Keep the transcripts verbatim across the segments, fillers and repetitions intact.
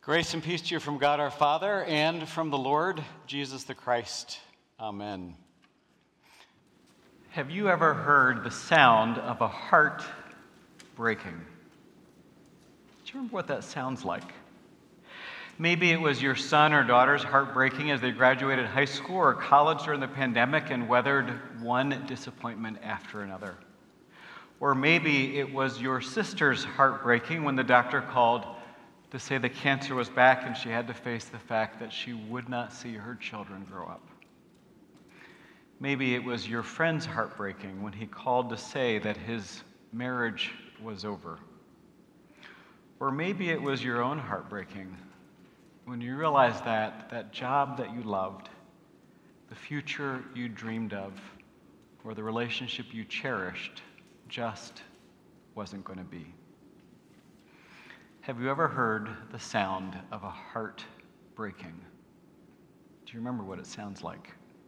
Grace and peace to you from God our Father and from the Lord Jesus the Christ. Amen. Have you ever heard the sound of a heart breaking? Do you remember what that sounds like? Maybe it was your son or daughter's heart breaking as they graduated high school or college during the pandemic and weathered one disappointment after another. Or maybe it was your sister's heart breaking when the doctor called to say the cancer was back and she had to face the fact that she would not see her children grow up. Maybe it was your friend's heartbreaking when he called to say that his marriage was over. Or maybe it was your own heartbreaking when you realized that that job that you loved, the future you dreamed of, or the relationship you cherished just wasn't going to be. Have you ever heard the sound of a heart breaking? Do you remember what it sounds like?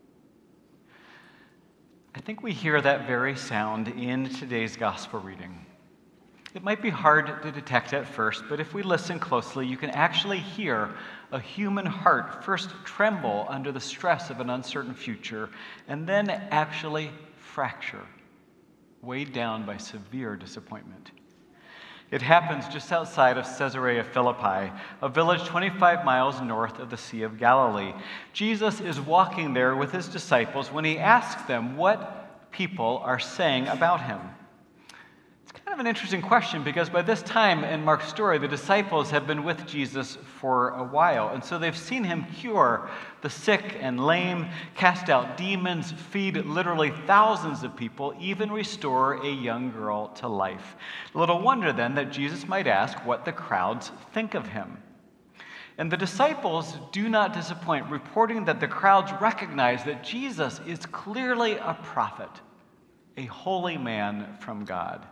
I think we hear that very sound in today's gospel reading. It might be hard to detect at first, but if we listen closely, you can actually hear a human heart first tremble under the stress of an uncertain future, and then actually fracture, weighed down by severe disappointment. It happens just outside of Caesarea Philippi, a village twenty-five miles north of the Sea of Galilee. Jesus is walking there with his disciples when he asks them what people are saying about him. It's kind of an interesting question because by this time in Mark's story, the disciples have been with Jesus for a while, and so they've seen him cure the sick and lame, cast out demons, feed literally thousands of people, even restore a young girl to life. Little wonder then that Jesus might ask what the crowds think of him. And the disciples do not disappoint, reporting that the crowds recognize that Jesus is clearly a prophet, a holy man from God.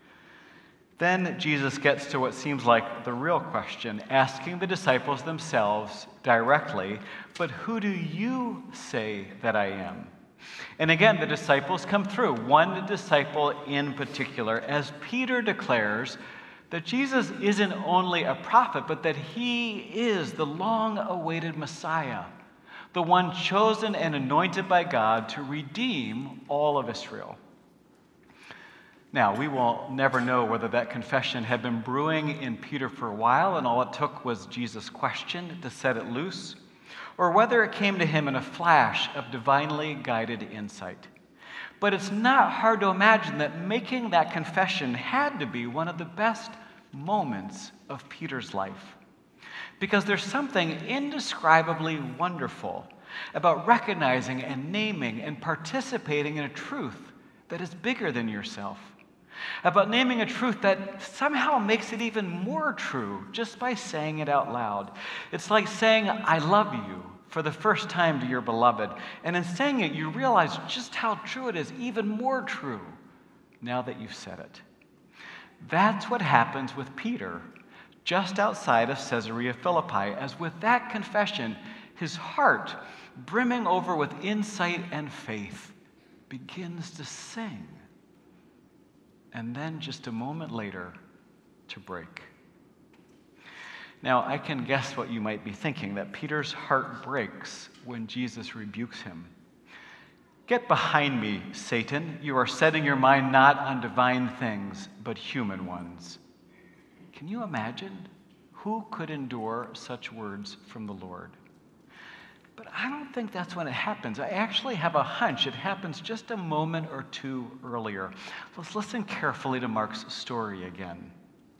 Then Jesus gets to what seems like the real question, asking the disciples themselves directly, but who do you say that I am? And again, the disciples come through, one disciple in particular, as Peter declares that Jesus isn't only a prophet, but that he is the long-awaited Messiah, the one chosen and anointed by God to redeem all of Israel. Now, we will never know whether that confession had been brewing in Peter for a while and all it took was Jesus' question to set it loose, or whether it came to him in a flash of divinely guided insight. But it's not hard to imagine that making that confession had to be one of the best moments of Peter's life. Because there's something indescribably wonderful about recognizing and naming and participating in a truth that is bigger than yourself. About naming a truth that somehow makes it even more true just by saying it out loud. It's like saying, I love you, for the first time to your beloved. And in saying it, you realize just how true it is, even more true, now that you've said it. That's what happens with Peter just outside of Caesarea Philippi, as with that confession, his heart, brimming over with insight and faith, begins to sing. And then just a moment later, to break. Now, I can guess what you might be thinking, that Peter's heart breaks when Jesus rebukes him. Get behind me, Satan. You are setting your mind not on divine things, but human ones. Can you imagine? Who could endure such words from the Lord? But I don't think that's when it happens. I actually have a hunch it happens just a moment or two earlier. Let's listen carefully to Mark's story again.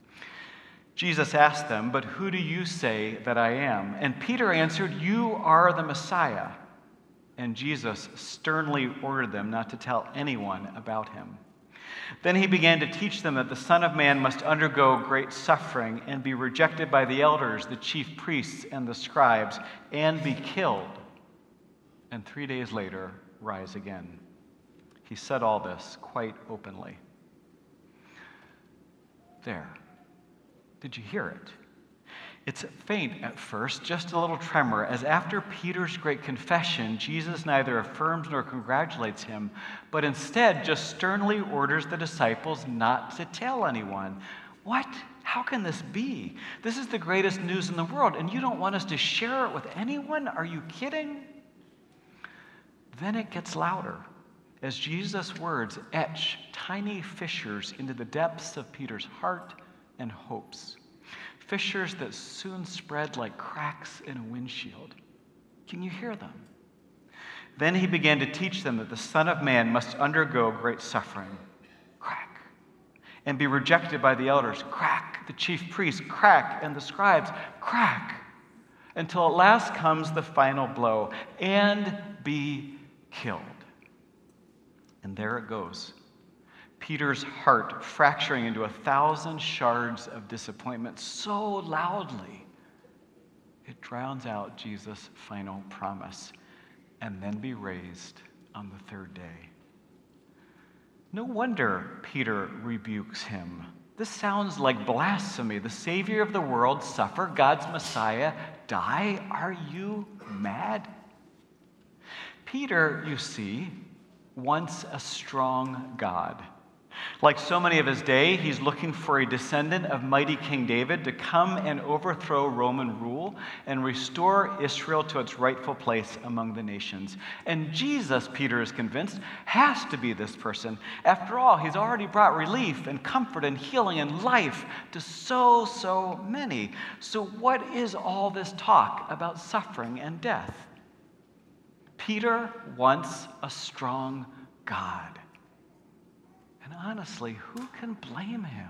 Jesus asked them, but who do you say that I am? And Peter answered, you are the Messiah. And Jesus sternly ordered them not to tell anyone about him. Then he began to teach them that the Son of Man must undergo great suffering and be rejected by the elders, the chief priests, and the scribes, and be killed, and three days later rise again. He said all this quite openly. There. Did you hear it? It's faint at first, just a little tremor, as after Peter's great confession, Jesus neither affirms nor congratulates him, but instead just sternly orders the disciples not to tell anyone. What? How can this be? This is the greatest news in the world, and you don't want us to share it with anyone? Are you kidding? Then it gets louder as Jesus' words etch tiny fissures into the depths of Peter's heart and hopes. Fissures that soon spread like cracks in a windshield. Can you hear them? Then he began to teach them that the Son of Man must undergo great suffering. Crack. And be rejected by the elders. Crack. The chief priests. Crack. And the scribes. Crack. Until at last comes the final blow. And be killed. And there it goes. Peter's heart fracturing into a thousand shards of disappointment so loudly, it drowns out Jesus' final promise, and then be raised on the third day. No wonder Peter rebukes him. This sounds like blasphemy. The Savior of the world suffer, God's Messiah die? Are you mad? Peter, you see, wants a strong God. Like so many of his day, he's looking for a descendant of mighty King David to come and overthrow Roman rule and restore Israel to its rightful place among the nations. And Jesus, Peter is convinced, has to be this person. After all, he's already brought relief and comfort and healing and life to so, so many. So what is all this talk about suffering and death? Peter wants a strong God. And honestly, who can blame him?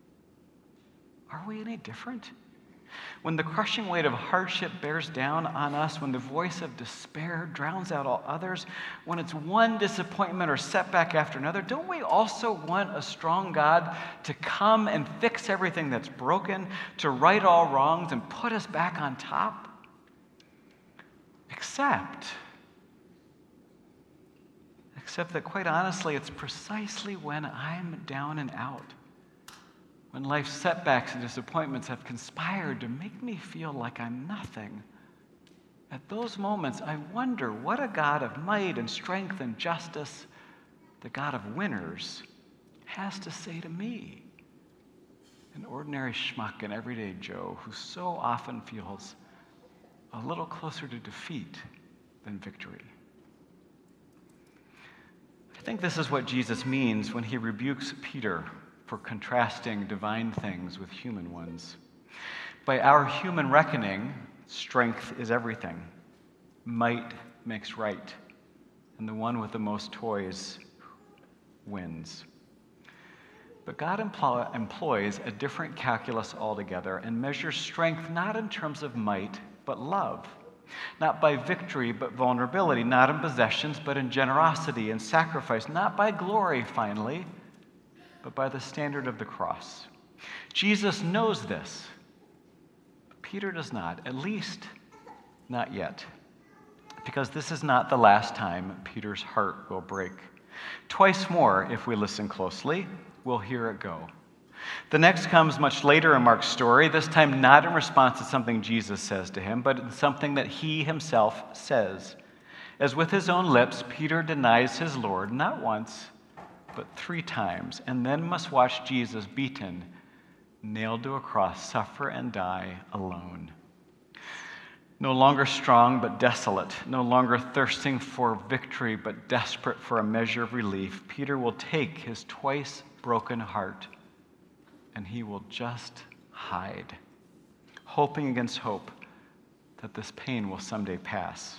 Are we any different? When the crushing weight of hardship bears down on us, when the voice of despair drowns out all others, when it's one disappointment or setback after another, don't we also want a strong God to come and fix everything that's broken, to right all wrongs and put us back on top? Except... Except that, quite honestly, it's precisely when I'm down and out, when life's setbacks and disappointments have conspired to make me feel like I'm nothing. At those moments, I wonder what a God of might and strength and justice, the God of winners, has to say to me, an ordinary schmuck and everyday Joe who so often feels a little closer to defeat than victory. I think this is what Jesus means when he rebukes Peter for contrasting divine things with human ones. By our human reckoning, strength is everything. Might makes right. And the one with the most toys wins. But God empl- employs a different calculus altogether and measures strength not in terms of might, but love. Not by victory, but vulnerability. Not in possessions, but in generosity and sacrifice. Not by glory, finally, but by the standard of the cross. Jesus knows this. But Peter does not, at least not yet. Because this is not the last time Peter's heart will break. Twice more, if we listen closely, we'll hear it go. The next comes much later in Mark's story, this time not in response to something Jesus says to him, but in something that he himself says. As with his own lips, Peter denies his Lord not once, but three times, and then must watch Jesus beaten, nailed to a cross, suffer and die alone. No longer strong, but desolate. No longer thirsting for victory, but desperate for a measure of relief, Peter will take his twice broken heart and he will just hide, hoping against hope that this pain will someday pass.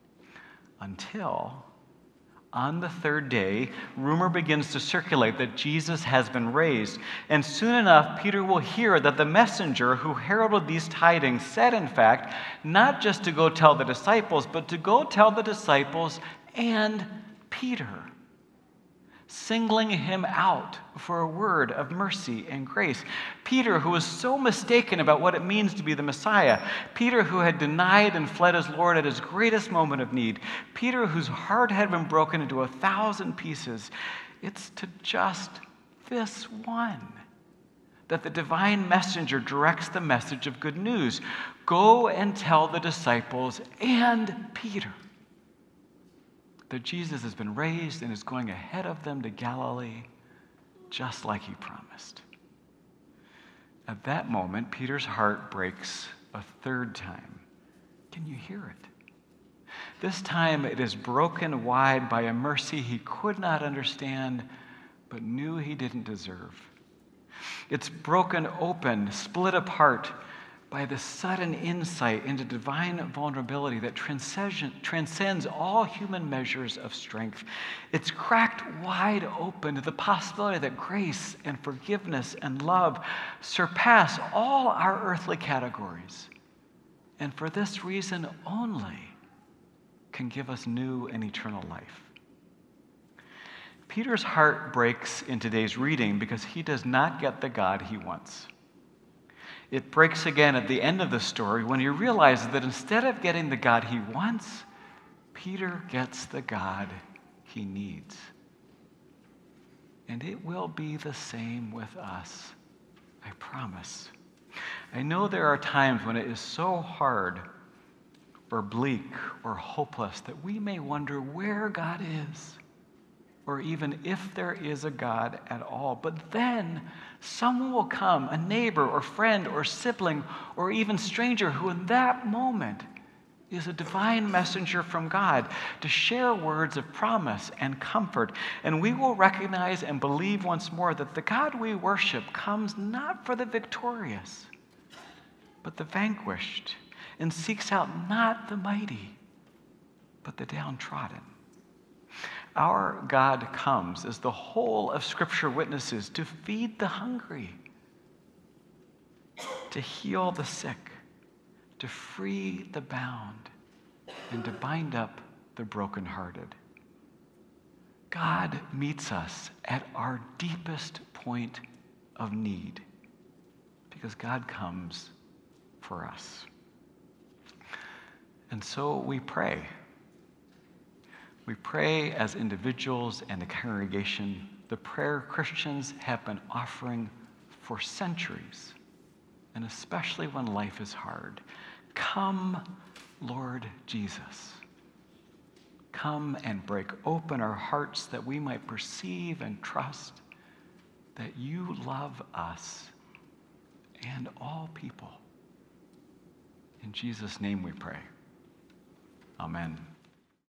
Until, on the third day, rumor begins to circulate that Jesus has been raised. And soon enough, Peter will hear that the messenger who heralded these tidings said, in fact, not just to go tell the disciples, but to go tell the disciples and Peter, singling him out for a word of mercy and grace. Peter, who was so mistaken about what it means to be the Messiah. Peter, who had denied and fled his Lord at his greatest moment of need. Peter, whose heart had been broken into a thousand pieces. It's to just this one that the divine messenger directs the message of good news. Go and tell the disciples and Peter that Jesus has been raised and is going ahead of them to Galilee, just like he promised. At that moment, Peter's heart breaks a third time. Can you hear it? This time it is broken wide by a mercy he could not understand, but knew he didn't deserve. It's broken open, split apart by the sudden insight into divine vulnerability that transcends all human measures of strength. It's cracked wide open to the possibility that grace and forgiveness and love surpass all our earthly categories, and for this reason only can give us new and eternal life. Peter's heart breaks in today's reading because he does not get the God he wants. It breaks again at the end of the story when he realizes that instead of getting the God he wants, Peter gets the God he needs. And it will be the same with us, I promise. I know there are times when it is so hard or bleak or hopeless that we may wonder where God is, or even if there is a God at all. But then someone will come, a neighbor or friend or sibling or even stranger, who in that moment is a divine messenger from God to share words of promise and comfort. And we will recognize and believe once more that the God we worship comes not for the victorious, but the vanquished, and seeks out not the mighty, but the downtrodden. Our God comes, as the whole of Scripture witnesses, to feed the hungry, to heal the sick, to free the bound, and to bind up the brokenhearted. God meets us at our deepest point of need because God comes for us. And so we pray. We pray as individuals and the congregation the prayer Christians have been offering for centuries, and especially when life is hard. Come, Lord Jesus. Come and break open our hearts that we might perceive and trust that you love us and all people. In Jesus' name we pray. Amen.